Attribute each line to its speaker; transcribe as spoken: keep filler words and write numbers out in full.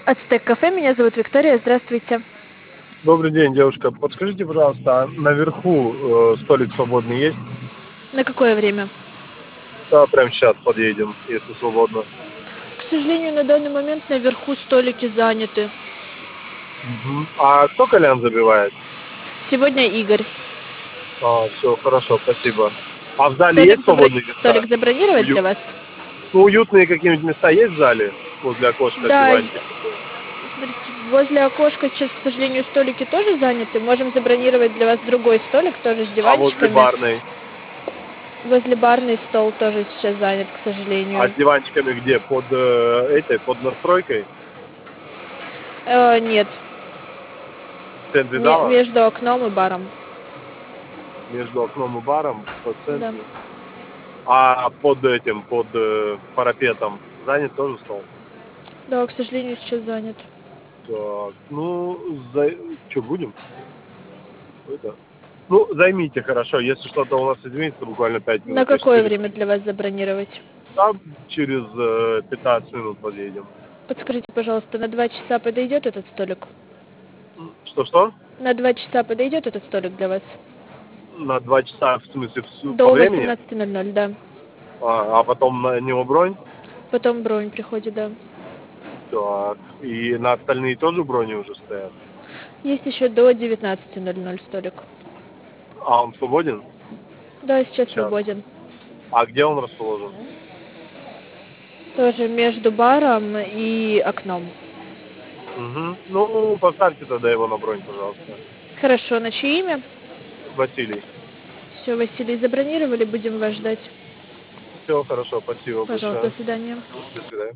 Speaker 1: Ацтек кафе, меня зовут Виктория, здравствуйте.
Speaker 2: Добрый день, девушка. Подскажите, пожалуйста, а наверху э, столик свободный есть?
Speaker 1: На какое время?
Speaker 2: Да, прямо сейчас подъедем, если свободно.
Speaker 1: К сожалению, на данный момент наверху столики заняты.
Speaker 2: Мгм. А кто кальян забивает?
Speaker 1: Сегодня Игорь.
Speaker 2: А, все, хорошо, спасибо. А в зале
Speaker 1: Столик,
Speaker 2: есть
Speaker 1: забро...
Speaker 2: свободные места?
Speaker 1: Столик забронировать
Speaker 2: Ую-
Speaker 1: для вас?
Speaker 2: Ну, уютные какие-нибудь места есть в зале? Возле окошка,
Speaker 1: Да, и-
Speaker 2: диванчик.
Speaker 1: смотрите, возле окошка сейчас, к сожалению, столики тоже заняты. Можем забронировать для вас другой столик, тоже с
Speaker 2: А возле
Speaker 1: диванчиками.
Speaker 2: барной?
Speaker 1: Возле барный стол тоже сейчас занят, к
Speaker 2: А
Speaker 1: сожалению.
Speaker 2: с диванчиками где? Под э, этой, под настройкой?
Speaker 1: Э, нет,
Speaker 2: В центре
Speaker 1: ме-
Speaker 2: зала?
Speaker 1: между окном и баром.
Speaker 2: Между окном и баром? По
Speaker 1: Да.
Speaker 2: центру? А под этим, под э, парапетом занят тоже стол?
Speaker 1: Да, к сожалению, сейчас занят.
Speaker 2: Так, ну, за... что, будем? Это. Ну, займите, хорошо. Если что-то у нас изменится, буквально пять
Speaker 1: На
Speaker 2: минут, если
Speaker 1: какое
Speaker 2: через...
Speaker 1: время для вас забронировать?
Speaker 2: Там через э, пятнадцать минут подъедем.
Speaker 1: Подскажите, пожалуйста, на два часа подойдет этот столик?
Speaker 2: Что-что?
Speaker 1: На два часа подойдет этот столик для вас?
Speaker 2: На два часа, в смысле, в- по
Speaker 1: До
Speaker 2: времени?
Speaker 1: восемнадцати ноль ноль, да.
Speaker 2: А, а потом на него бронь?
Speaker 1: Потом бронь приходит, да.
Speaker 2: Так, и на остальные тоже брони уже стоят?
Speaker 1: Есть еще до девятнадцати ноль ноль столик.
Speaker 2: А он свободен?
Speaker 1: Да, сейчас
Speaker 2: Сейчас.
Speaker 1: свободен.
Speaker 2: А где он расположен?
Speaker 1: Тоже между баром и окном.
Speaker 2: Угу. Ну, поставьте тогда его на бронь, пожалуйста.
Speaker 1: Хорошо, на чье имя?
Speaker 2: Василий.
Speaker 1: Все, Василий, забронировали, будем вас ждать.
Speaker 2: Все, хорошо, спасибо
Speaker 1: Пожалуйста,
Speaker 2: большое.
Speaker 1: до свидания.
Speaker 2: До свидания.